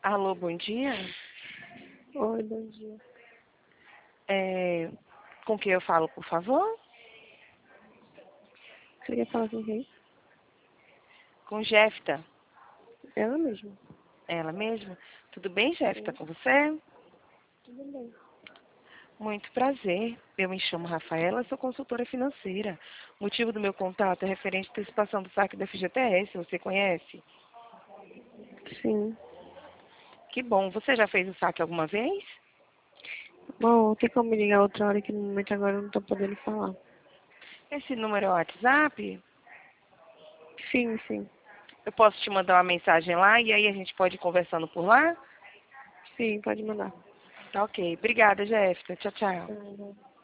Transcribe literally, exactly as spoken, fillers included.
Alô, bom dia. Oi, bom dia. É, com quem eu falo, por favor? Você quer falar com quem? Com Jéfta. Ela mesma. Ela mesma? Tudo bem, Jéfta, Sim, com você? tudo bem. Muito prazer. Eu me chamo Rafaela, sou consultora financeira. O motivo do meu contato é referente à antecipação do saque da F G T S. Você conhece? Sim. Que bom. Você já fez o saque alguma vez? Bom, tem como me ligar outra hora que no momento agora eu não tô podendo falar. Esse número é o WhatsApp? Sim, sim. Eu posso te mandar uma mensagem lá e aí a gente pode ir conversando por lá? Sim, pode mandar. Tá ok. Obrigada, Jéfta. Tchau, tchau. Tá,